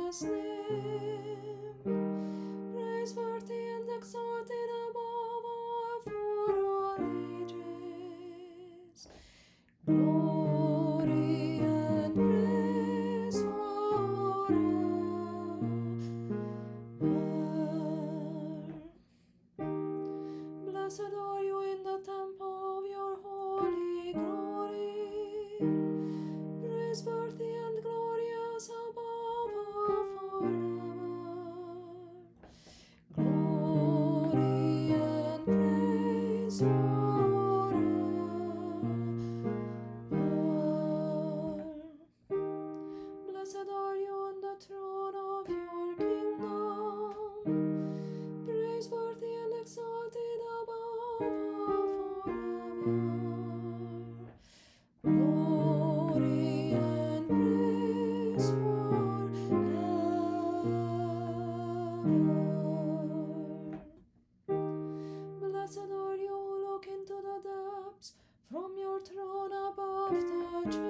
glorious name, praiseworthy and exalted above all for all ages. Glory and praise forever. Blessed are you in the temple of your holy glory, praiseworthy and glorious above all forever. Glory and praise forever. Blessed are you on the throne of your kingdom, praiseworthy and exalted above all forever. Glory and praise forever. Blessed are you who look into the depths from your throne above the